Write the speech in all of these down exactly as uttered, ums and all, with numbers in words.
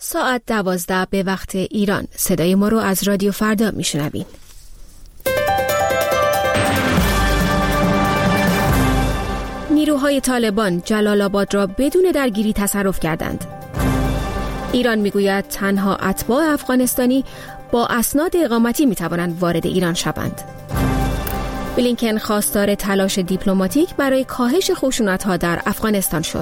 ساعت دوازده به وقت ایران. صدای ما رو از رادیو فردا میشنوین. نیروهای طالبان جلال آباد را بدون درگیری تصرف کردند. ایران میگوید تنها اتباع افغانستانی با اسناد اقامتی میتوانند وارد ایران شوند. بلینکن خواستار تلاش دیپلماتیک برای کاهش خشونت‌ها در افغانستان شد.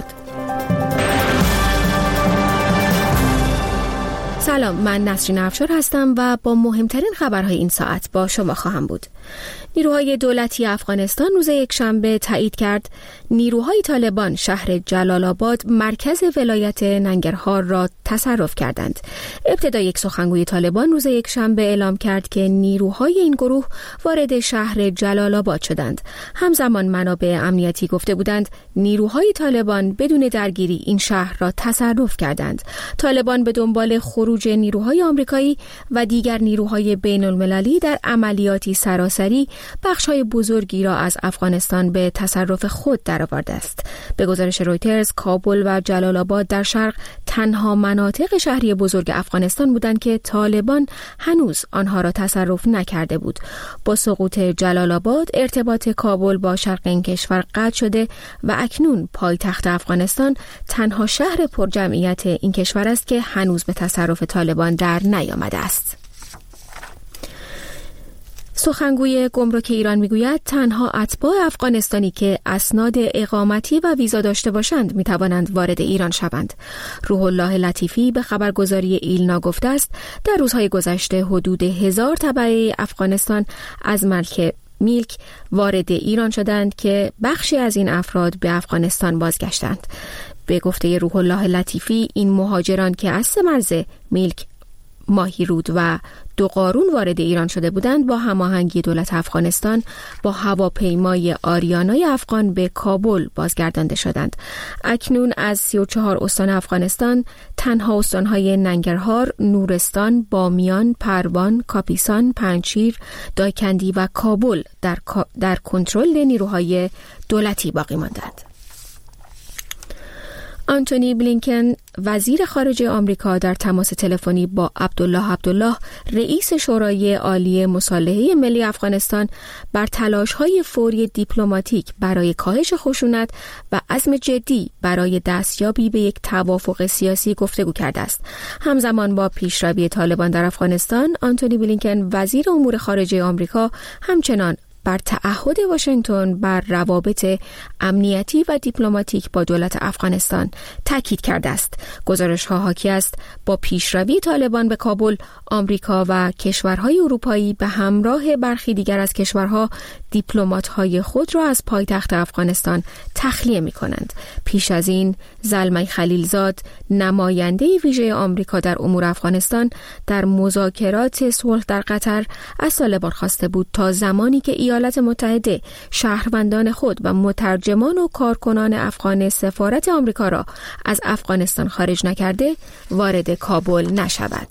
سلام، من نسرین افشار هستم و با مهمترین خبرهای این ساعت با شما خواهم بود. نیروهای دولتی افغانستان روز یکشنبه تایید کرد نیروهای طالبان شهر جلال آباد مرکز ولایت ننگرهار را تصرف کردند. ابتدا یک سخنگوی طالبان روز یکشنبه اعلام کرد که نیروهای این گروه وارد شهر جلال آباد شدند. همزمان منابع امنیتی گفته بودند نیروهای طالبان بدون درگیری این شهر را تصرف کردند. طالبان به دنبال خروج نیروهای آمریکایی و دیگر نیروهای بین المللی در عملیاتی سراسری بخش‌های بزرگی را از افغانستان به تصرف خود درآورده است. به گزارش رویترز، کابل و جلال آباد در شرق تنها مناطق شهری بزرگ افغانستان بودند که طالبان هنوز آنها را تصرف نکرده بود. با سقوط جلال آباد ارتباط کابل با شرق این کشور قطع شده و اکنون پایتخت افغانستان تنها شهر پرجمعیت این کشور است که هنوز به تصرف طالبان در نیامده است. سخنگوی گمرک ایران میگوید تنها اتباع افغانستانی که اسناد اقامتی و ویزا داشته باشند میتوانند وارد ایران شوند. روح الله لطیفی به خبرگزاری ایلنا گفته است در روزهای گذشته حدود هزار تبعه افغانستان از ملک میلک وارد ایران شدند که بخشی از این افراد به افغانستان بازگشتند. به گفته روح الله لطیفی این مهاجران که از سه مرز میلک، ماهیرود و دو قارون وارد ایران شده بودند با هماهنگی دولت افغانستان با هواپیمای آریانای افغان به کابل بازگردانده شدند. اکنون از سی و چهار استان افغانستان تنها استانهای ننگرهار، نورستان، بامیان، پروان، کاپیسان، پنجشیر، دایکندی و کابل در در کنترل نیروهای دولتی باقی ماندند. آنتونی بلینکن وزیر خارجه آمریکا در تماس تلفنی با عبدالله عبدالله رئیس شورای عالی مصالحه ملی افغانستان بر تلاش‌های فوری دیپلماتیک برای کاهش خشونت و عزم جدی برای دستیابی به یک توافق سیاسی گفتگو کرده است. همزمان با پیشروی طالبان در افغانستان، آنتونی بلینکن وزیر امور خارجه آمریکا همچنان بر تعهد واشنگتن بر روابط امنیتی و دیپلماتیک با دولت افغانستان تاکید کرده است. گزارش‌ها حاکی است با پیشروی طالبان به کابل، آمریکا و کشورهای اروپایی به همراه برخی دیگر از کشورها دیپلمات‌های خود را از پایتخت افغانستان تخلیه می‌کنند. پیش از این زلمی خلیلزاد، نماینده ویژه آمریکا در امور افغانستان، در مذاکرات صلح در قطر از طالبان خواسته بود تا زمانی که ایالات متحده شهروندان خود و مترجمان و کارکنان افغان سفارت آمریکا را از افغانستان خارج نکرده، وارد کابل نشود.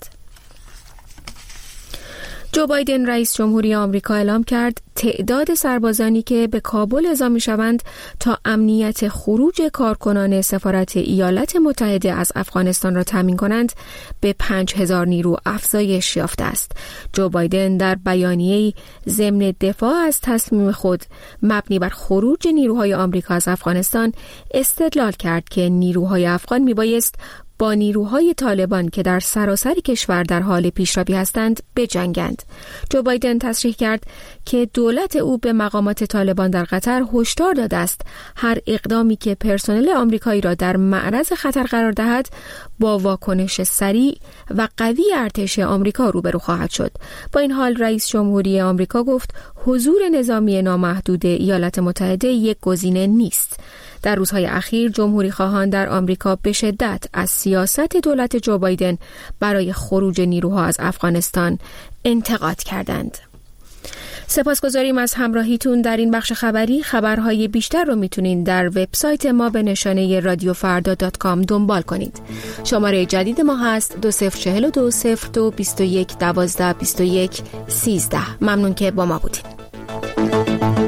جو بایدن رئیس جمهوری آمریکا اعلام کرد تعداد سربازانی که به کابل اعزام می‌شوند تا امنیت خروج کارکنان سفارت ایالات متحده از افغانستان را تامین کنند به پنج هزار نیرو افزایش یافته است. جو بایدن در بیانیه‌ای ضمن دفاع از تصمیم خود مبنی بر خروج نیروهای آمریکا از افغانستان استدلال کرد که نیروهای افغان میبایست با نیروهای طالبان که در سراسر کشور در حال پیشروی هستند بجنگند. جو بایدن تصریح کرد که دولت او به مقامات طالبان در قطر هشدار داده است هر اقدامی که پرسنل آمریکایی را در معرض خطر قرار دهد با واکنش سریع و قوی ارتش آمریکا روبرو خواهد شد. با این حال رئیس جمهوری آمریکا گفت حضور نظامی نامحدود ایالات متحده یک گزینه نیست. در روزهای اخیر جمهوری خواهان در آمریکا به شدت از سیاست دولت جو بایدن برای خروج نیروها از افغانستان انتقاد کردند. سپاسگزاریم از همراهیتون در این بخش خبری. خبرهای بیشتر رو میتونین در وبسایت ما به نشانه رادیو فردا دات کام دنبال کنید. شماره جدید ما هست دو صفر چهل و دو صفر دو بیست و یک دوازده بیست و یک سیزده. ممنون که با ما بودید.